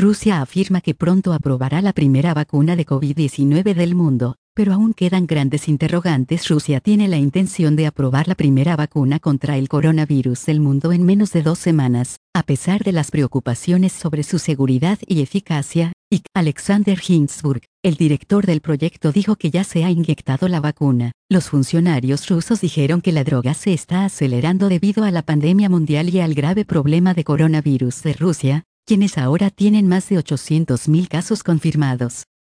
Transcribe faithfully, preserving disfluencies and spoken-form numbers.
Rusia afirma que pronto aprobará la primera vacuna de COVID diecinueve del mundo, pero aún quedan grandes interrogantes. Rusia tiene la intención de aprobar la primera vacuna contra el coronavirus del mundo en menos de dos semanas, a pesar de las preocupaciones sobre su seguridad y eficacia. Y Alexander Ginsburg, el director del proyecto, dijo que ya se ha inyectado la vacuna. Los funcionarios rusos dijeron que la droga se está acelerando debido a la pandemia mundial y al grave problema de coronavirus de Rusia, quienes ahora tienen más de ochocientos mil casos confirmados.